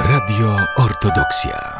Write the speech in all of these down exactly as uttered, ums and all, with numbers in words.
Radio Ortodoksja.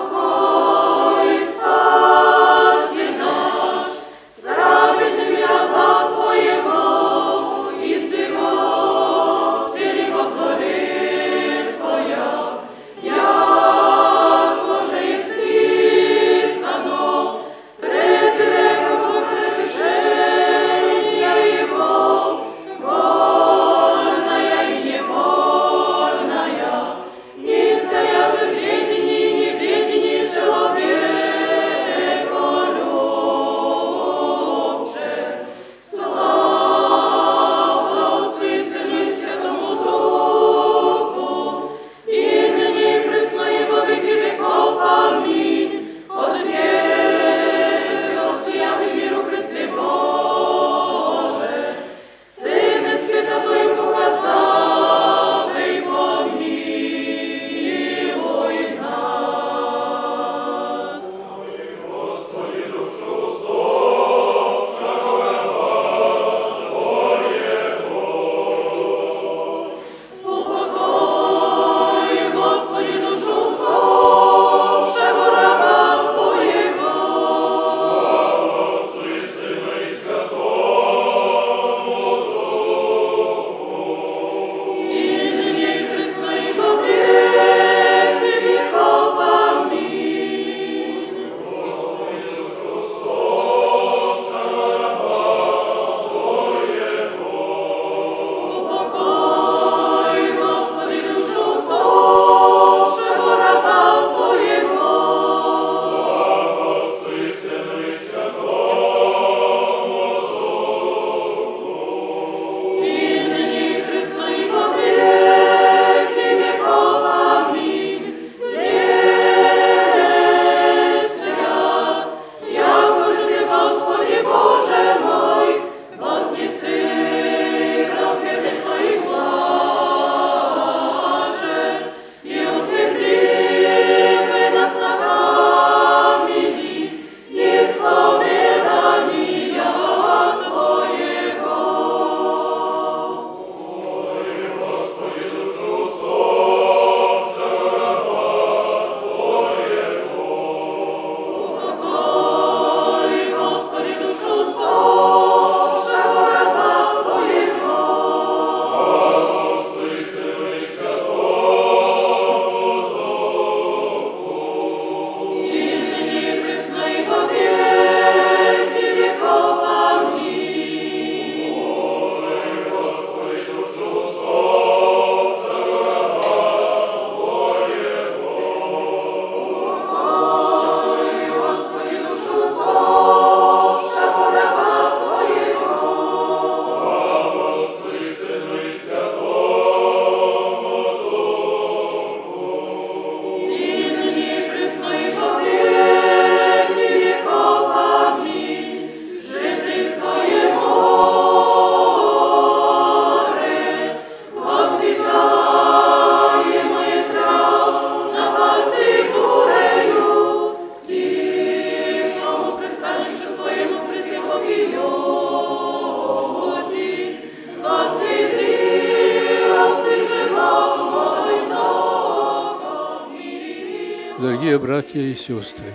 Дорогие братья и сестры,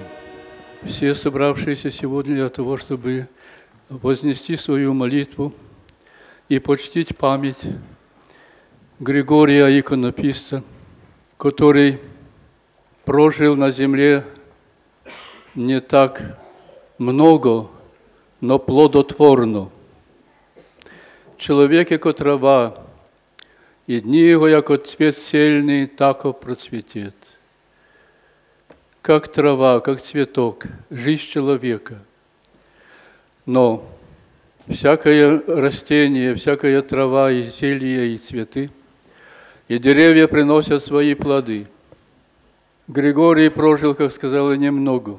все собравшиеся сегодня для того, чтобы вознести свою молитву и почтить память Григория Иконописца, который прожил на земле не так много, но плодотворно. Чоловік, як трава, і дні його, як цвет сельний, тако процветет. Как трава, как цветок, жизнь человека. Но всякое растение, всякая трава, и зелья, и цветы, и деревья приносят свои плоды. Григорий прожил, как сказала, немного.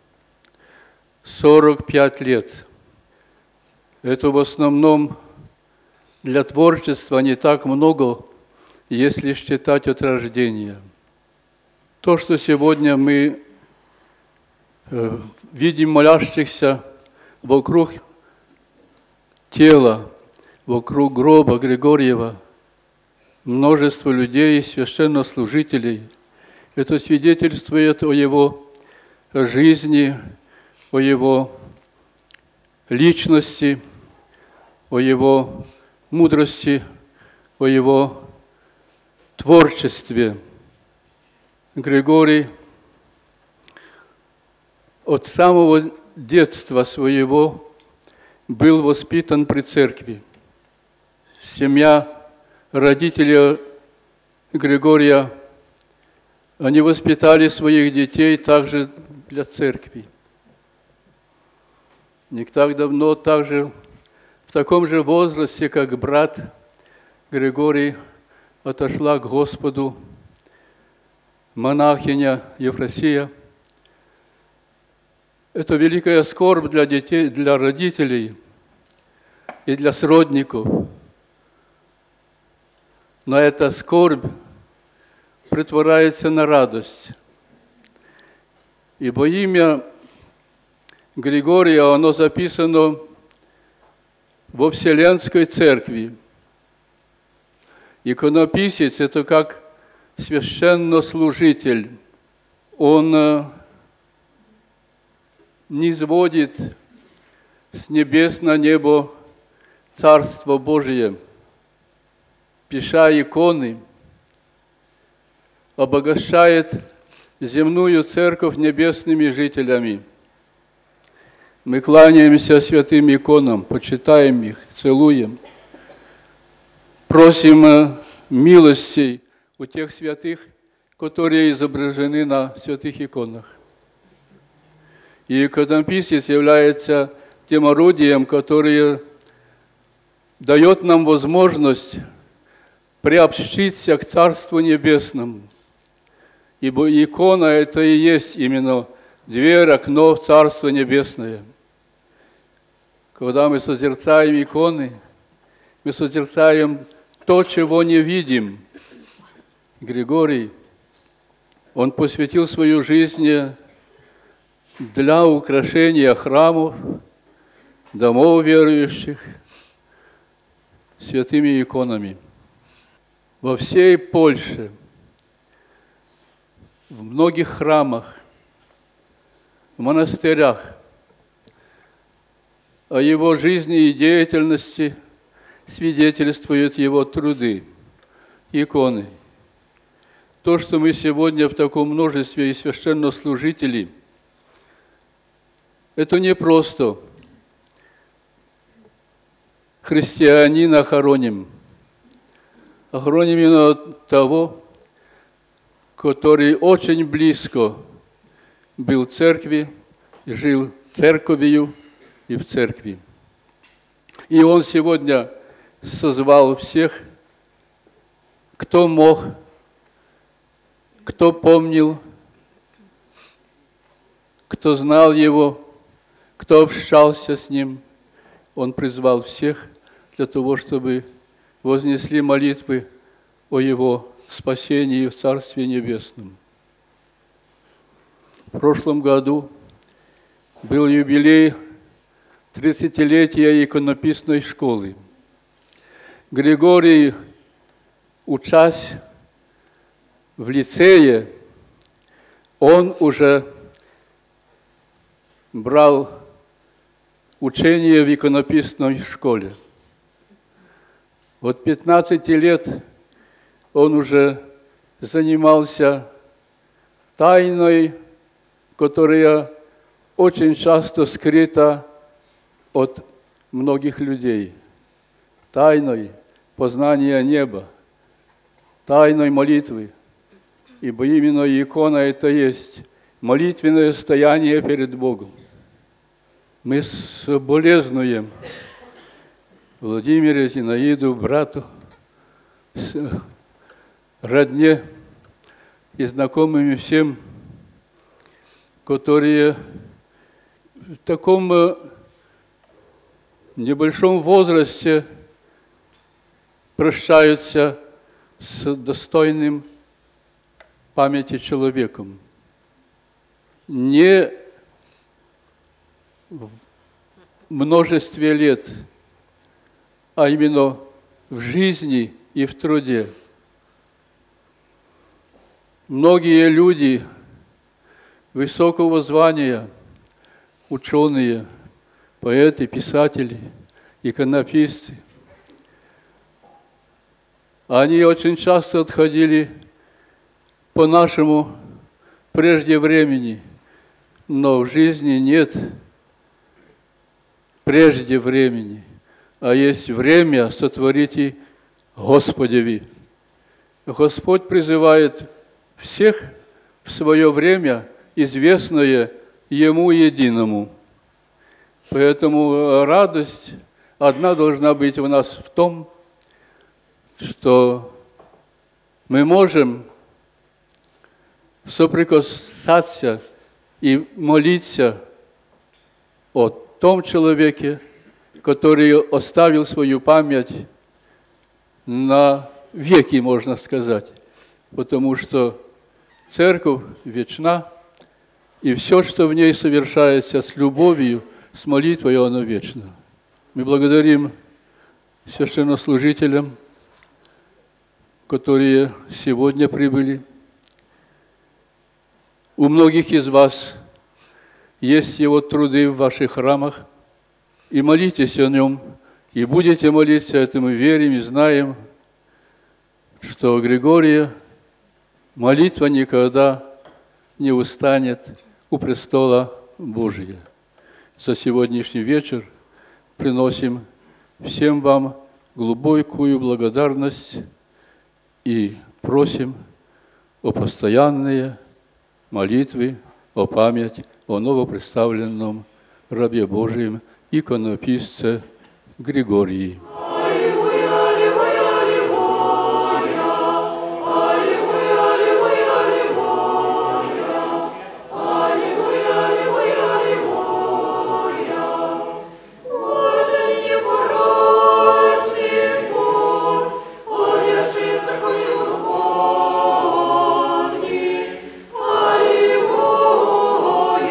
сорок пять лет. Это в основном для творчества не так много, если считать от рождения. То, что сегодня мы э, видим молящихся вокруг тела, вокруг гроба Григорьева, множество людей, священнослужителей, Это свидетельствует о его жизни, о его личности, о его мудрости, о его творчестве. Григорий от самого детства своего был воспитан при церкви. Семья, родители Григория, они воспитали своих детей также для церкви. Не так давно, также в таком же возрасте, как брат Григорий, отошла к Господу монахиня Ефросия. Это великая скорбь для детей, для родителей и для сродников. Но эта скорбь претворяется на радость. Ибо имя Григория, оно записано во Вселенской Церкви. Иконописец – это как священнослужитель. Он низводит с небес на небо Царство Божие, пиша иконы, обогащает земную церковь небесными жителями. Мы кланяемся святым иконам, почитаем их, целуем, просим милостей у тех святых, которые изображены на святых иконах. И иконописец является тем орудием, которое дает нам возможность приобщиться к Царству Небесному. Ибо икона – это и есть именно дверь, окно в Царство Небесное. Когда мы созерцаем иконы, мы созерцаем то, чего не видим. Григорий, он посвятил свою жизнь для украшения храмов, домов верующих святыми иконами. Во всей Польше, в многих храмах, в монастырях о его жизни и деятельности свидетельствуют его труды, иконы. То, что мы сегодня в таком множестве и священнослужителей, это не просто христианина хороним, а хороним именно того, который очень близко был в церкви, жил церковью и в церкви. И он сегодня созвал всех, кто мог, кто помнил, кто знал его, кто общался с ним. Он призвал всех для того, чтобы вознесли молитвы о его спасении в Царстве Небесном. В прошлом году был юбилей тридцатилетия иконописной школы. Григорий, учась в лицее, он уже брал учение в иконописной школе. От пятнадцати лет он уже занимался тайной, которая очень часто скрыта от многих людей. Тайной познания неба, тайной молитвы. Ибо именно икона – это есть молитвенное стояние перед Богом. Мы соболезнуем Владимиру, Зинаиду, брату, родне и знакомым всем, которые в таком небольшом возрасте прощаются с достойным памяти человеком. Не в множестве лет, а именно в жизни и в труде. многие люди высокого звания, ученые, поэты, писатели, иконописцы, они очень часто отходили по нашему прежде времени, но в жизни нет прежде времени, а есть время сотворите Господеви. Господь призывает всех в свое время, известное Ему единому. Поэтому радость одна должна быть у нас в том, что мы можем соприкасаться и молиться о том человеке, который оставил свою память на веки, можно сказать, потому что Церковь вечна, и все, что в ней совершается с любовью, с молитвой, оно вечно. Мы благодарим священнослужителям, которые сегодня прибыли. У многих из вас есть его труды в ваших храмах, и молитесь о нем, и будете молиться, это мы верим и знаем, что Григория молитва никогда не устанет у престола Божия. За сегодняшний вечер приносим всем вам глубокую благодарность и просим о постоянные молитвы, о память о новопредставленном рабе Божьем, иконописце Григории.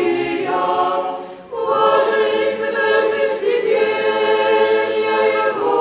Боже,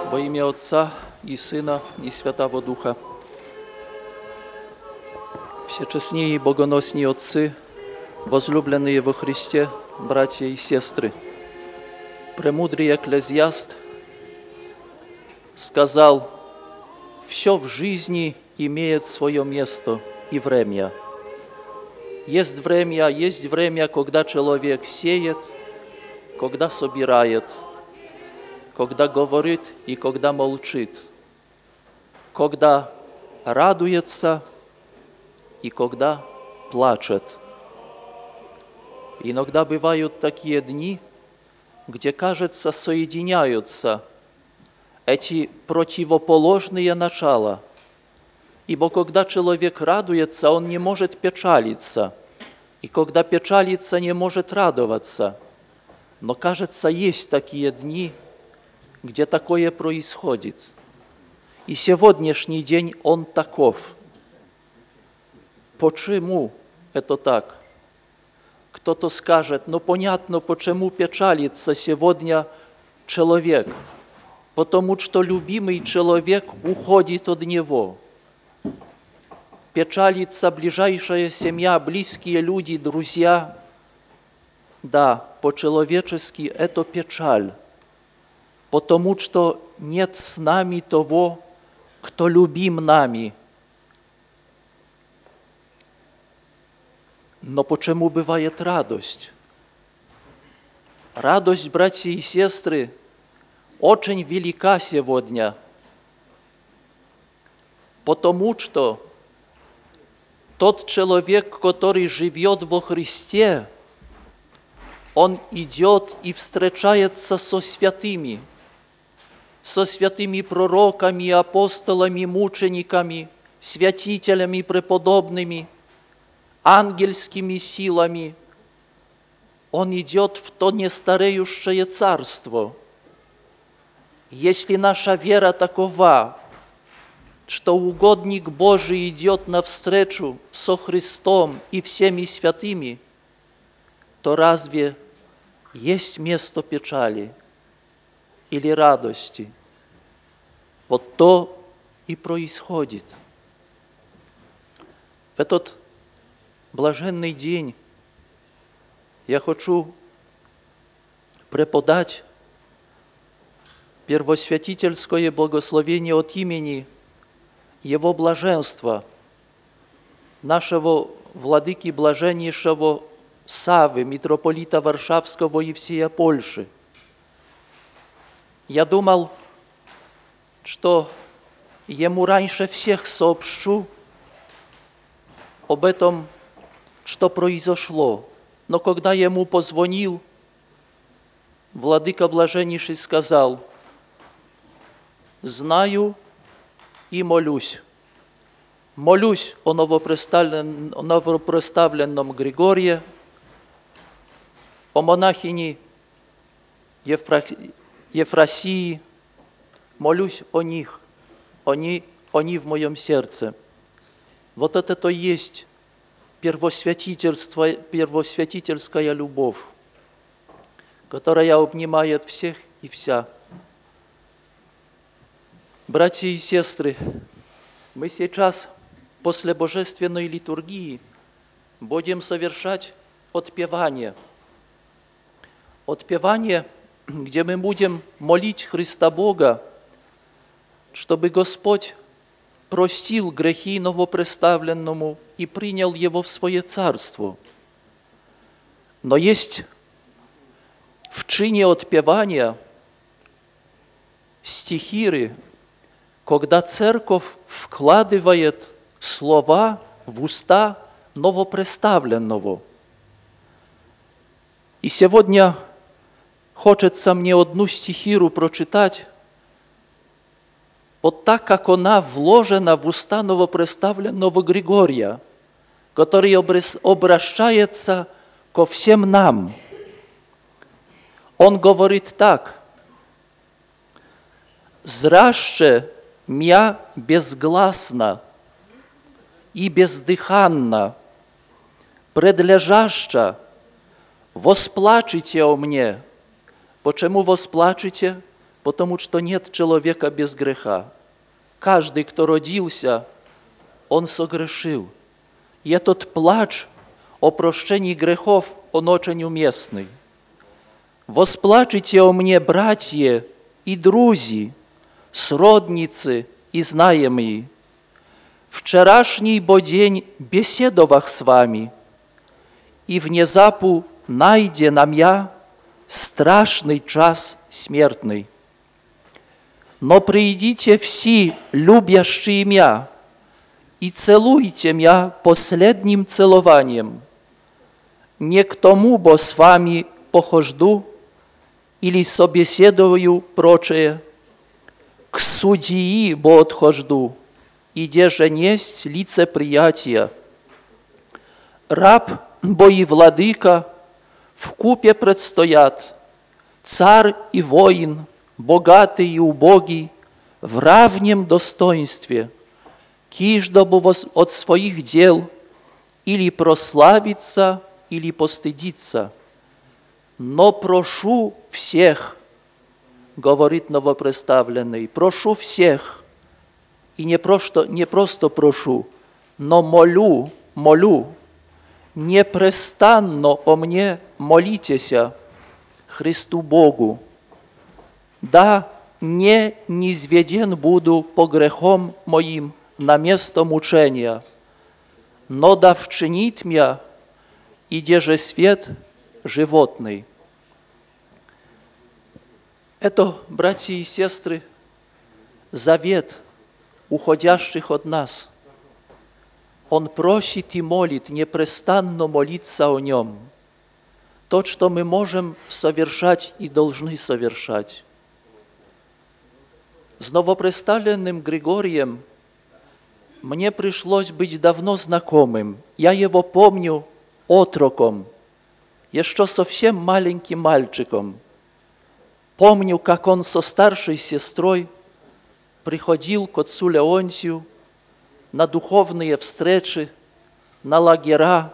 Во ім'я Отця і Сина, і Святого Духа. Всечестные и богоносные отцы, возлюбленные во Христе, братья и сестры, премудрый Экклезиаст сказал: «Все в жизни имеет свое место и время. Есть время, есть время, когда человек сеет, когда собирает, когда говорит и когда молчит, когда радуется и когда плачет». Иногда бывают такие дни, где, кажется, соединяются эти противоположные начала. Ибо когда человек радуется, он не может печалиться, и когда печалится, не может радоваться. Но, кажется, есть такие дни, где такое происходит. И сегодняшний день он таков. Почему это так? Кто-то скажет: ну понятно, почему печалится сегодня человек. Потому что любимый человек уходит от него. Печалится ближайшая семья, близкие люди, друзья. Да, по-человечески это печаль. Потому что нет с нами того, кто любим нами. Но почему бывает радость? Радость, братья и сестры, очень велика сегодня, потому что тот человек, который живет во Христе, он идет и встречается со святыми, со святыми пророками, апостолами, мучениками, святителями преподобными, ангельскими силами. Он идет в то нестареющее царство. Если наша вера такова, что угодник Божий идет навстречу со Христом и всеми святыми, то разве есть место печали или радости? Вот то и происходит. В этот блаженный день я хочу преподать первосвятительское благословение от имени Его блаженства, нашего владыки блаженнейшего Саввы, митрополита Варшавского и всея Польши. Я думал, что ему раньше всех сообщу об этом, что произошло. Но когда я ему позвонил, владыка блаженнейший сказал: «Знаю и молюсь. Молюсь о новопреставленном, о новопреставленном Григории, о монахине Ефросии, молюсь о них, они, они в моем сердце». Вот это-то есть первосвятительство, первосвятительская любовь, которая обнимает всех и вся. Братья и сестры, мы сейчас после божественной литургии будем совершать отпевание. Отпевание, где мы будем молить Христа Бога, чтобы Господь простил грехи новопреставленному и принял его в свое царство. Но есть в чине отпевания стихиры, когда церковь вкладывает слова в уста новопреставленного. И сегодня хочется мне одну стихиру прочитать, вот так, как она вложена в уста новопреставленного Григория, который обращается ко всем нам. Он говорит так: «Зраще мя безгласно и бездыханно, предлежаща, восплачете о мне». Почему восплачете? потому что нет человека без греха. Каждый, кто родился, он согрешил. И этот плач о прощении грехов, он очень уместный. «Восплачете о мне, братья и друзі, сродницы и знаемые. Вчерашний бо день беседовах с вами, и внезапу найде нам я страшный час смертный. Но придите все, любящие меня, и целуйте меня последним целованием. Не к тому, бо с вами похожду или собеседую прочее, к судьи, бо отхожду, и где же несть лицеприятия. Раб, бо и владыка вкупе предстоят, царь и воин, богатый и убогий, в равнем достоинстве, кижда бы от своих дел или прославиться, или постыдиться. Но прошу всех, говорит новопредставленный, прошу всех, и не просто, не просто прошу, но молю, молю, непрестанно о мне молитесь, Христу Богу. Да, не низведен буду по грехам моим на место мучения, но да вчинит меня, и где же свет животный. Это, братья и сестры, завет уходящих от нас. Он просит и молит, непрестанно молиться о нем. То, что мы можем совершать и должны совершать. С новопредставленным Григорием мне пришлось быть давно знакомым. Я его помню отроком, еще совсем маленьким мальчиком. Помню, как он со старшей сестрой приходил к отцу Леонтию на духовные встречи, на лагеря.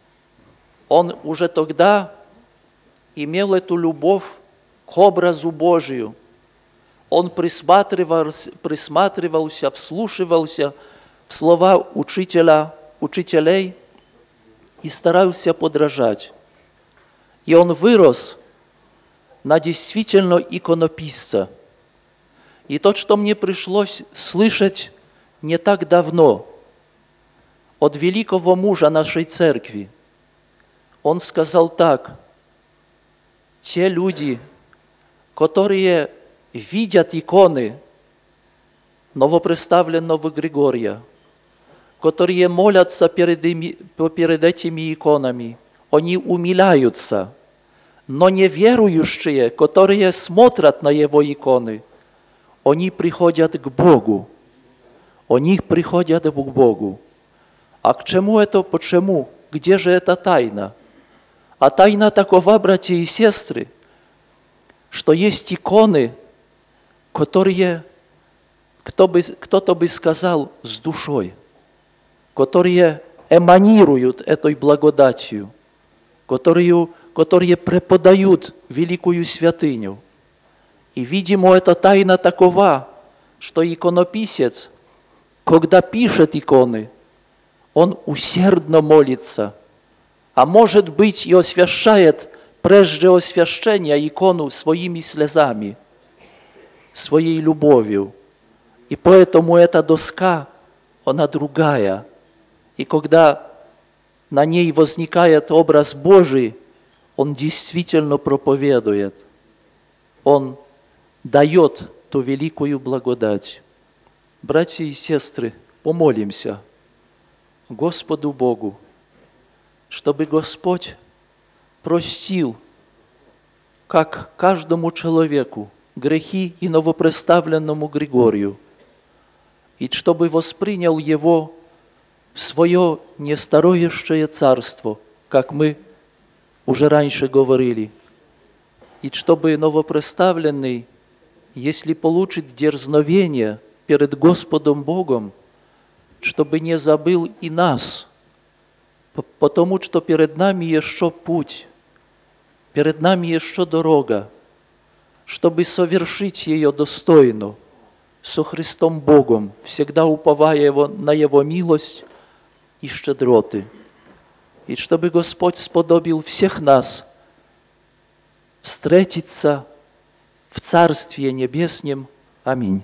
Он уже тогда имел эту любовь к образу Божию. Он присматривался, присматривался, вслушивался в слова учителя, учителей и старался подражать. И он вырос на действительно иконописца. И то, что мне пришлось слышать не так давно от великого мужа нашей церкви, он сказал так: те люди, которые видят иконы новопредставленного Григория, которые молятся перед, ими, перед этими иконами, они умиляются, но неверующие, которые смотрят на его иконы, они приходят к Богу. Они приходят к Богу. А к чему это? Почему? Где же эта тайна? А тайна такова, братья и сестры, что есть иконы, которые, кто бы, кто-то бы сказал, с душой, которые эманируют этой благодатью, которые, которые преподают великую святыню. И, видимо, эта тайна такова, что иконописец, когда пишет иконы, он усердно молится, а может быть и освящает прежде освящения икону своими слезами, своей любовью. И поэтому эта доска, она другая. И когда на ней возникает образ Божий, он действительно проповедует. Он дает ту великую благодать. Братья и сестры, помолимся Господу Богу, чтобы Господь простил, как каждому человеку, грехи и новопредставленному Григорию, и чтобы воспринял его в свое нестароющее царство, как мы уже раньше говорили, и чтобы новопредставленный, если получит дерзновение перед Господом Богом, чтобы не забыл и нас, потому что перед нами еще путь, перед нами еще дорога. чтобы совершить ее достойно, со Христом Богом, всегда уповая его, на Его милость и щедроты. И чтобы Господь сподобил всех нас встретиться в Царстве Небесном. Аминь.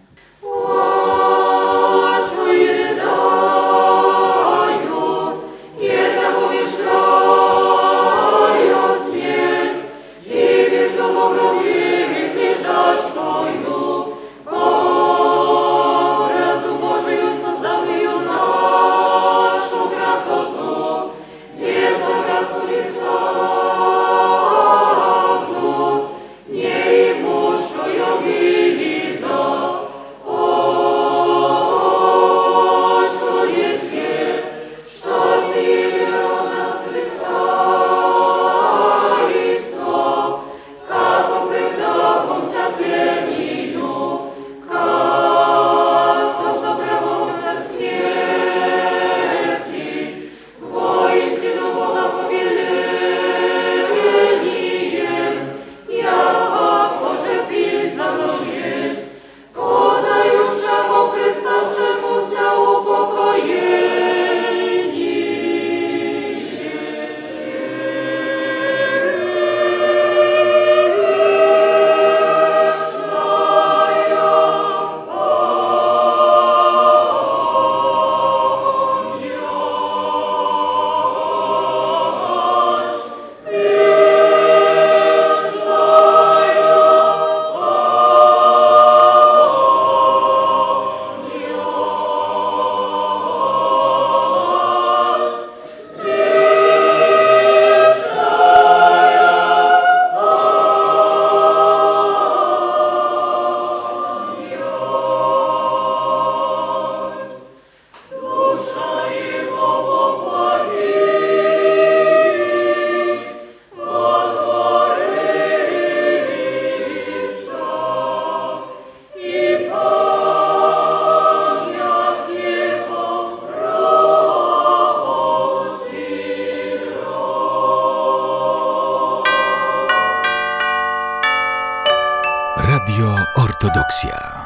Radio Ortodoksja.